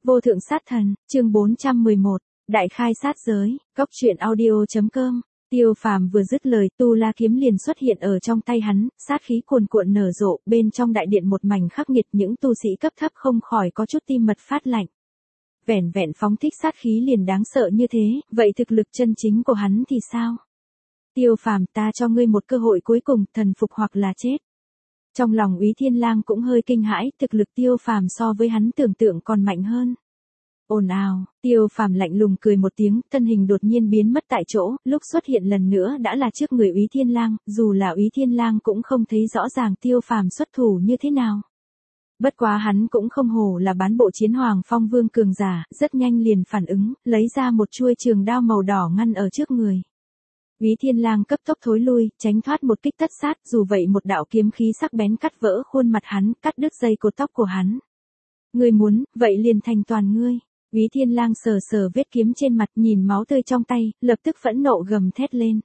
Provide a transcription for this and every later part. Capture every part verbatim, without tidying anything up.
Vô thượng sát thần, chương bốn trăm mười một, Đại khai sát giới, góc truyện audio.com. Tiêu Phàm vừa dứt lời, Tu La kiếm liền xuất hiện ở trong tay hắn, sát khí cuồn cuộn nở rộ, bên trong đại điện một mảnh khắc nghiệt, những tu sĩ cấp thấp không khỏi có chút tim mật phát lạnh. Vẻn vẹn phóng thích sát khí liền đáng sợ như thế, vậy thực lực chân chính của hắn thì sao? Tiêu Phàm, ta cho ngươi một cơ hội cuối cùng, thần phục hoặc là chết. Trong lòng Úy Thiên Lang cũng hơi kinh hãi, thực lực Tiêu Phàm so với hắn tưởng tượng còn mạnh hơn. Ồn ào, Tiêu Phàm lạnh lùng cười một tiếng, thân hình đột nhiên biến mất tại chỗ, lúc xuất hiện lần nữa đã là trước người Úy Thiên Lang, dù là Úy Thiên Lang cũng không thấy rõ ràng Tiêu Phàm xuất thủ như thế nào. Bất quá hắn cũng không hổ là bán bộ chiến hoàng phong vương cường giả, rất nhanh liền phản ứng, lấy ra một chuôi trường đao màu đỏ ngăn ở trước người. Úy Thiên Lang cấp tốc thối lui, tránh thoát một kích tất sát, dù vậy một đạo kiếm khí sắc bén cắt vỡ khuôn mặt hắn, cắt đứt dây cột tóc của hắn. Ngươi muốn, vậy liền thành toàn ngươi. Úy Thiên Lang sờ sờ vết kiếm trên mặt, nhìn máu tươi trong tay, lập tức phẫn nộ gầm thét lên.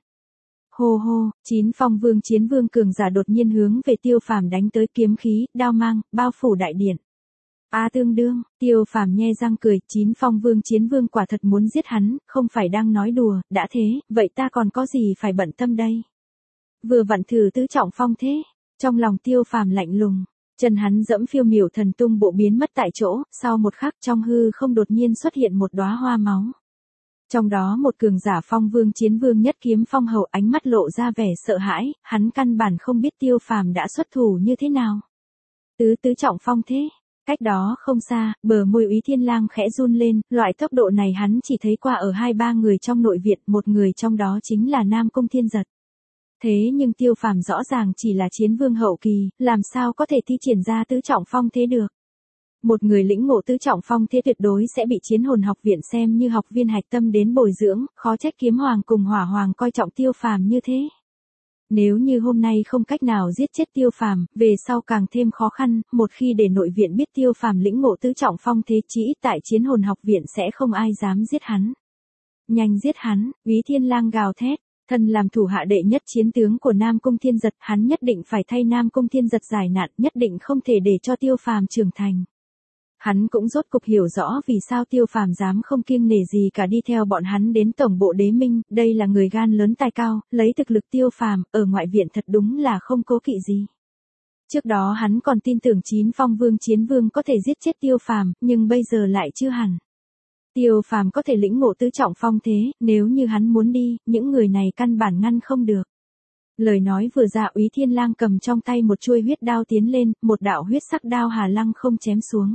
Hô hô, chín phong vương chiến vương cường giả đột nhiên hướng về Tiêu Phàm đánh tới, kiếm khí, đao mang, bao phủ đại điện. A tương đương, Tiêu Phàm nhe răng cười, chín phong vương chiến vương quả thật muốn giết hắn, không phải đang nói đùa, đã thế, vậy ta còn có gì phải bận tâm đây? Vừa vặn thử tứ trọng phong thế, trong lòng Tiêu Phàm lạnh lùng, chân hắn dẫm phiêu miểu thần tung bộ biến mất tại chỗ, sau một khắc trong hư không đột nhiên xuất hiện một đóa hoa máu. Trong đó một cường giả phong vương chiến vương nhất kiếm phong hầu, ánh mắt lộ ra vẻ sợ hãi, hắn căn bản không biết Tiêu Phàm đã xuất thủ như thế nào. Tứ tứ trọng phong thế. Cách đó không xa, bờ môi Úy Thiên Lang khẽ run lên, loại tốc độ này hắn chỉ thấy qua ở hai ba người trong nội viện, một người trong đó chính là Nam Cung Thiên Giật. Thế nhưng Tiêu Phàm rõ ràng chỉ là chiến vương hậu kỳ, làm sao có thể thi triển ra tứ trọng phong thế được. Một người lĩnh ngộ tứ trọng phong thế tuyệt đối sẽ bị chiến hồn học viện xem như học viên hạch tâm đến bồi dưỡng, khó trách kiếm hoàng cùng hỏa hoàng coi trọng Tiêu Phàm như thế. Nếu như hôm nay không cách nào giết chết Tiêu Phàm, về sau càng thêm khó khăn, một khi để nội viện biết Tiêu Phàm lĩnh ngộ tứ trọng phong thế, chí ít tại chiến hồn học viện sẽ không ai dám giết hắn. Nhanh giết hắn, Úy Thiên Lang gào thét, thân làm thủ hạ đệ nhất chiến tướng của Nam Cung Thiên Giật, hắn nhất định phải thay Nam Cung Thiên Giật giải nạn, nhất định không thể để cho Tiêu Phàm trưởng thành. Hắn cũng rốt cục hiểu rõ vì sao Tiêu Phàm dám không kiêng nể gì cả đi theo bọn hắn đến tổng bộ Đế Minh, đây là người gan lớn tài cao, lấy thực lực Tiêu Phàm, ở ngoại viện thật đúng là không cố kỵ gì. Trước đó hắn còn tin tưởng chín phong vương chiến vương có thể giết chết Tiêu Phàm, nhưng bây giờ lại chưa hẳn. Tiêu Phàm có thể lĩnh ngộ tứ trọng phong thế, nếu như hắn muốn đi, những người này căn bản ngăn không được. Lời nói vừa ra, Úy Thiên Lang cầm trong tay một chuôi huyết đao tiến lên, một đạo huyết sắc đao hà lăng không chém xuống.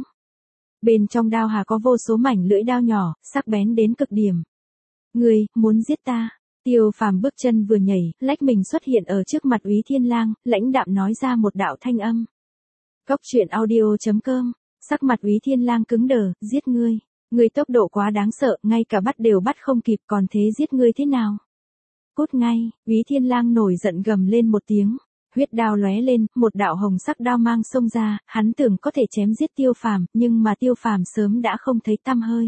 Bên trong đao hà có vô số mảnh lưỡi đao nhỏ, sắc bén đến cực điểm. Ngươi, muốn giết ta? Tiêu Phàm bước chân vừa nhảy, lách mình xuất hiện ở trước mặt Úy Thiên Lang, lãnh đạm nói ra một đạo thanh âm. Góc truyện audio.com, sắc mặt Úy Thiên Lang cứng đờ, giết ngươi. Ngươi tốc độ quá đáng sợ, ngay cả bắt đều bắt không kịp, còn thế giết ngươi thế nào? Cút ngay, Úy Thiên Lang nổi giận gầm lên một tiếng. Huyết đao lóe lên, một đạo hồng sắc đao mang xông ra, hắn tưởng có thể chém giết Tiêu Phàm, nhưng mà Tiêu Phàm sớm đã không thấy tăm hơi.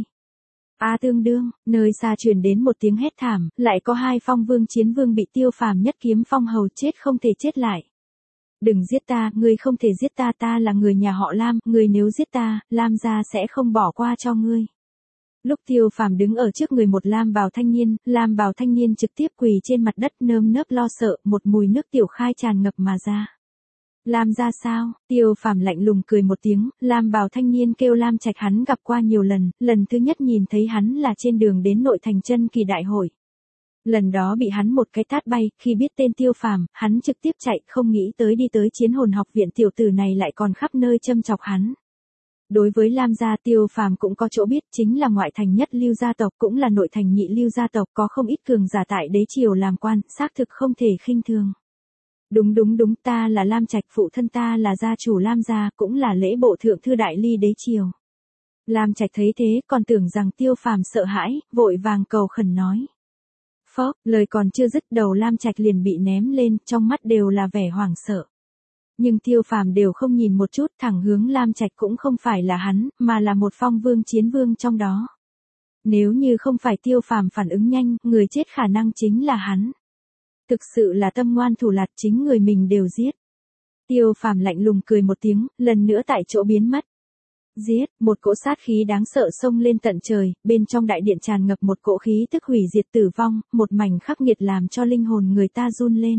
A tương đương, nơi xa truyền đến một tiếng hét thảm, lại có hai phong vương chiến vương bị Tiêu Phàm nhất kiếm phong hầu chết không thể chết lại. Đừng giết ta, ngươi không thể giết ta, ta là người nhà họ Lam, ngươi nếu giết ta, Lam gia sẽ không bỏ qua cho ngươi. Lúc Tiêu Phàm đứng ở trước người một lam bào thanh niên, lam bào thanh niên trực tiếp quỳ trên mặt đất nơm nớp lo sợ, một mùi nước tiểu khai tràn ngập mà ra. Lam gia sao? Tiêu Phàm lạnh lùng cười một tiếng, lam bào thanh niên kêu Lam Trạch, hắn gặp qua nhiều lần, lần thứ nhất nhìn thấy hắn là trên đường đến nội thành chân kỳ đại hội. Lần đó bị hắn một cái tát bay, khi biết tên Tiêu Phàm, hắn trực tiếp chạy, không nghĩ tới đi tới chiến hồn học viện tiểu tử này lại còn khắp nơi châm chọc hắn. Đối với Lam gia, Tiêu Phàm cũng có chỗ biết, chính là ngoại thành nhất lưu gia tộc, cũng là nội thành nhị lưu gia tộc, có không ít cường giả tại đế triều làm quan, xác thực không thể khinh thường. Đúng đúng đúng, ta là Lam Trạch, phụ thân ta là gia chủ Lam gia, cũng là lễ bộ thượng thư đại ly đế triều. Lam Trạch thấy thế, còn tưởng rằng Tiêu Phàm sợ hãi, vội vàng cầu khẩn nói. Phốc, lời còn chưa dứt, đầu Lam Trạch liền bị ném lên, trong mắt đều là vẻ hoảng sợ. Nhưng Tiêu Phàm đều không nhìn một chút, thẳng hướng Lam Trạch, cũng không phải là hắn, mà là một phong vương chiến vương trong đó. Nếu như không phải Tiêu Phàm phản ứng nhanh, người chết khả năng chính là hắn. Thực sự là tâm ngoan thủ lạt, chính người mình đều giết. Tiêu Phàm lạnh lùng cười một tiếng, lần nữa tại chỗ biến mất. Giết, một cỗ sát khí đáng sợ xông lên tận trời, bên trong đại điện tràn ngập một cỗ khí tức hủy diệt tử vong, một mảnh khắc nghiệt làm cho linh hồn người ta run lên.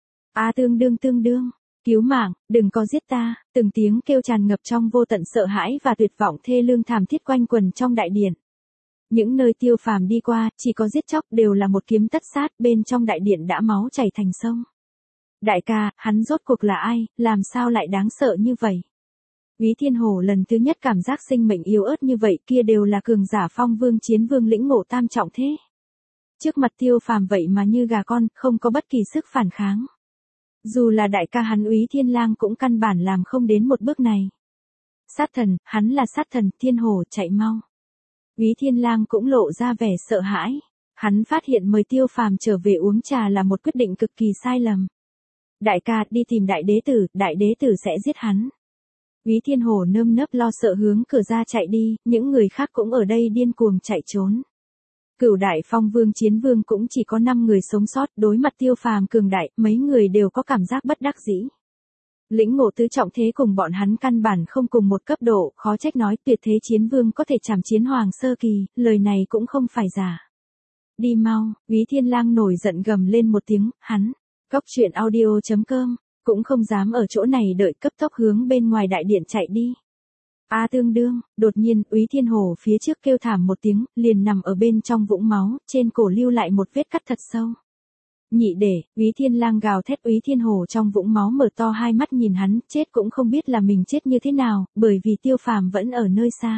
A tương đương tương đương, cứu mạng, đừng có giết ta, từng tiếng kêu tràn ngập trong vô tận sợ hãi và tuyệt vọng thê lương thảm thiết quanh quần trong đại điện. Những nơi Tiêu Phàm đi qua, chỉ có giết chóc đều là một kiếm tất sát, bên trong đại điện đã máu chảy thành sông. Đại ca, hắn rốt cuộc là ai, làm sao lại đáng sợ như vậy? Úy Thiên Hổ lần thứ nhất cảm giác sinh mệnh yếu ớt như vậy, kia đều là cường giả phong vương chiến vương lĩnh ngộ tam trọng thế. Trước mặt Tiêu Phàm vậy mà như gà con, không có bất kỳ sức phản kháng. Dù là đại ca hắn Úy Thiên Lang cũng căn bản làm không đến một bước này. Sát thần, hắn là sát thần, Thiên Hổ chạy mau. Úy Thiên Lang cũng lộ ra vẻ sợ hãi. Hắn phát hiện mời Tiêu Phàm trở về uống trà là một quyết định cực kỳ sai lầm. Đại ca, đi tìm đại đế tử, đại đế tử sẽ giết hắn. Úy Thiên Hổ nơm nớp lo sợ hướng cửa ra chạy đi, những người khác cũng ở đây điên cuồng chạy trốn. Cửu đại phong vương chiến vương cũng chỉ có năm người sống sót, đối mặt Tiêu Phàm cường đại, mấy người đều có cảm giác bất đắc dĩ. Lĩnh ngộ tứ trọng thế cùng bọn hắn căn bản không cùng một cấp độ, khó trách nói tuyệt thế chiến vương có thể chảm chiến hoàng sơ kỳ, lời này cũng không phải giả. Đi mau, Úy Thiên Lang nổi giận gầm lên một tiếng, hắn, Cốc Truyện Audio chấm com, cũng không dám ở chỗ này đợi, cấp tốc hướng bên ngoài đại điện chạy đi. A tương đương, đột nhiên, Úy Thiên Hổ phía trước kêu thảm một tiếng, liền nằm ở bên trong vũng máu, trên cổ lưu lại một vết cắt thật sâu. Nhị để, Úy Thiên Lang gào thét, Úy Thiên Hổ trong vũng máu mở to hai mắt nhìn hắn, chết cũng không biết là mình chết như thế nào, bởi vì Tiêu Phàm vẫn ở nơi xa.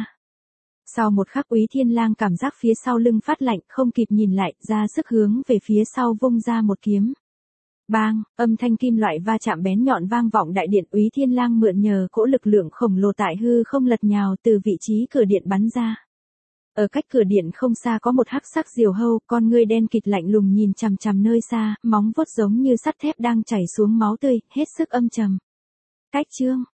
Sau một khắc Úy Thiên Lang cảm giác phía sau lưng phát lạnh, không kịp nhìn lại, ra sức hướng về phía sau vung ra một kiếm. Bang, âm thanh kim loại va chạm bén nhọn vang vọng đại điện, Úy Thiên Lang mượn nhờ cỗ lực lượng khổng lồ tại hư không lật nhào từ vị trí cửa điện bắn ra. Ở cách cửa điện không xa có một hắc sắc diều hâu, con ngươi đen kịt lạnh lùng nhìn chằm chằm nơi xa, móng vuốt giống như sắt thép đang chảy xuống máu tươi, hết sức âm trầm. Cách chương,